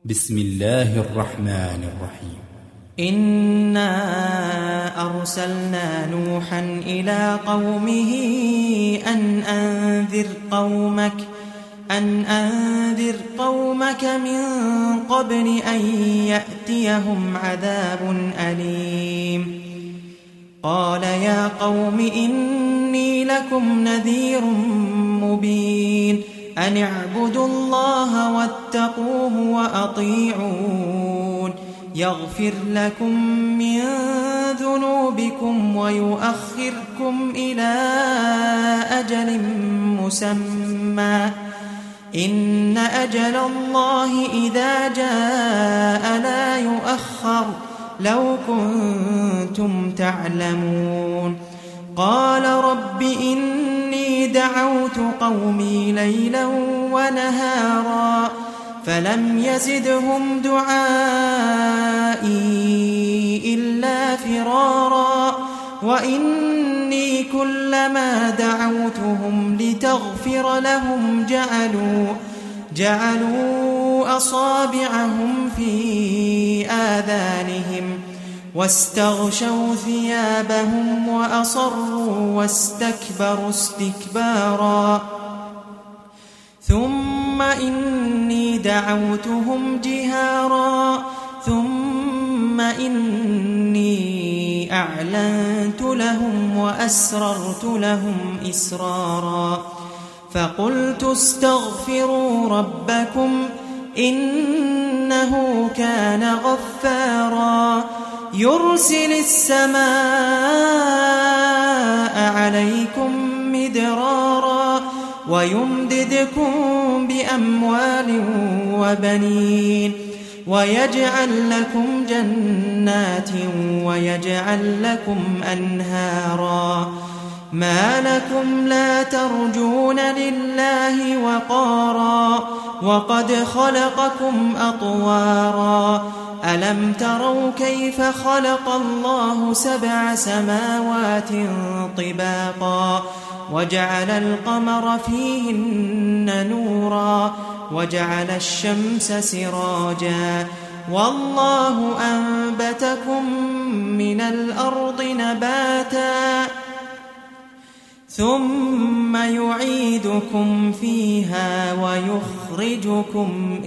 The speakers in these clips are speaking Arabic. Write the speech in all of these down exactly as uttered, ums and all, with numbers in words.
بسم الله الرحمن الرحيم. إنا أرسلنا نوحا إلى قومه أن أنذر قومك أن أنذر قومك من قبل أن يأتيهم عذاب أليم. قال يا قوم إني لكم نذير مبين أن اعبدوا الله واتقوه وأطيعون يغفر لكم من ذنوبكم ويؤخركم إلى أجل مسمى إن أجل الله إذا جاء لا يؤخر لو كنتم تعلمون. قال رب إني دعوت قومي ليلا ونهارا فلم يزدهم دعائي إلا فرارا وإني كلما دعوتهم لتغفر لهم جعلوا جعلوا أصابعهم في آذانهم واستغشوا ثيابهم وأصروا واستكبروا استكبارا ثم إني دعوتهم جهارا ثم إني أعلنت لهم وأسررت لهم إسرارا فقلت استغفروا ربكم إنه كان غفارا يرسل السماء عليكم مدرارا ويمددكم بأموال وبنين ويجعل لكم جنات ويجعل لكم أنهارا ما لكم لا ترجون لله وقارا وقد خلقكم أطوارا ألم تروا كيف خلق الله سبع سماوات طباقا وجعل القمر فيهن نورا وجعل الشمس سراجا والله أنبتكم من الأرض نباتا ثم يعيدكم فيها ويخرجكم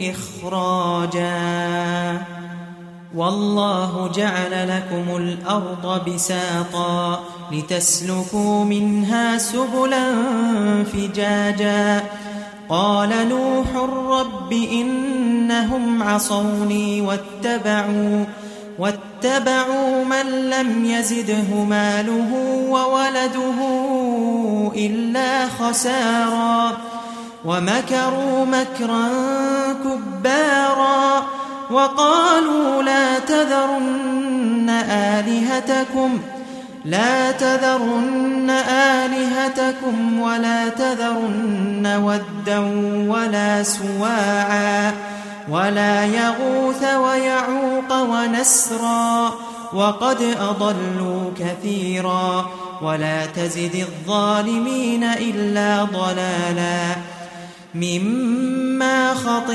إخراجا والله جعل لكم الأرض بساطا لتسلكوا منها سبلا فجاجا قال نوح رب إنهم عصوني واتبعوا واتبعوا من لم يزده ماله وولده إلا خسارا ومكروا مكرا كبارا وقالوا لا تذرن آلهتكم لا تذرن آلهتكم ولا تذرن ودا ولا سواعا ولا يغوث ويعوق ونسرا وقد أضلوا كثيرا ولا تزد الظالمين إلا ضلالا مما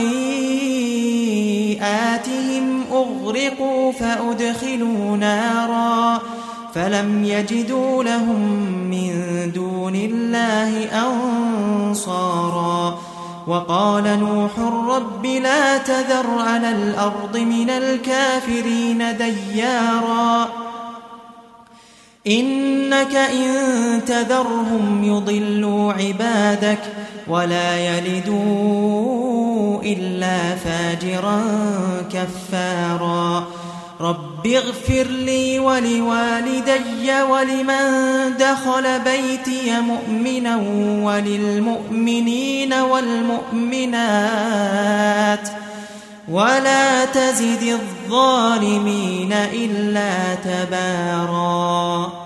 خطيئاتهم أغرقوا فأدخلوا نارا فلم يجدوا لهم من دون الله أنصارا وقال نوح رب لا تذر على الأرض من الكافرين ديارا إنك إن تذرهم يضلوا عبادك ولا يلدوا إلا فاجرا كفارا رب اغفر لي ولوالدي ولمن دخل بيتي مؤمنا وللمؤمنين والمؤمنات ولا تزد الظالمين إلا تبارا.